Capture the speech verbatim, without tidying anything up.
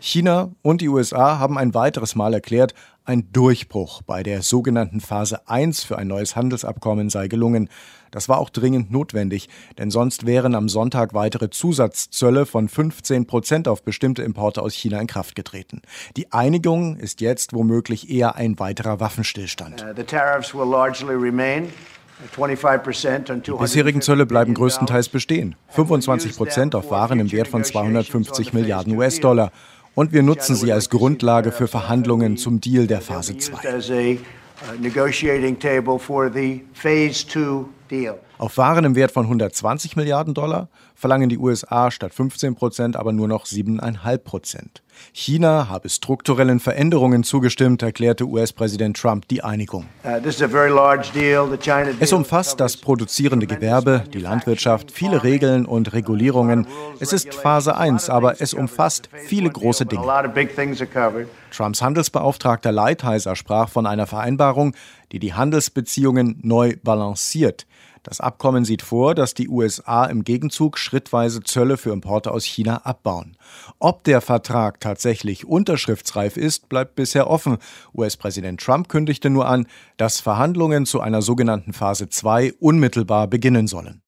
China und die U S A haben ein weiteres Mal erklärt, ein Durchbruch bei der sogenannten Phase eins für ein neues Handelsabkommen sei gelungen. Das war auch dringend notwendig, denn sonst wären am Sonntag weitere Zusatzzölle von fünfzehn Prozent auf bestimmte Importe aus China in Kraft getreten. Die Einigung ist jetzt womöglich eher ein weiterer Waffenstillstand. Uh, the tariffs will largely remain. Die bisherigen Zölle bleiben größtenteils bestehen. fünfundzwanzig Prozent auf Waren im Wert von zweihundertfünfzig Milliarden U S-Dollar. Und wir nutzen sie als Grundlage für Verhandlungen zum Deal der Phase zwei. Auf Waren im Wert von hundertzwanzig Milliarden Dollar verlangen die U S A statt fünfzehn Prozent aber nur noch sieben Komma fünf Prozent. China habe strukturellen Veränderungen zugestimmt, erklärte U S-Präsident Trump die Einigung. Es umfasst das produzierende Gewerbe, die Landwirtschaft, viele Regeln und Regulierungen. Es ist Phase eins, aber es umfasst viele große Dinge. Trumps Handelsbeauftragter Lighthizer sprach von einer Vereinbarung, die die Handelsbeziehungen neu balanciert. Das Abkommen sieht vor, dass die U S A im Gegenzug schrittweise Zölle für Importe aus China abbauen. Ob der Vertrag tatsächlich unterschriftsreif ist, bleibt bisher offen. U S-Präsident Trump kündigte nur an, dass Verhandlungen zu einer sogenannten Phase zwei unmittelbar beginnen sollen.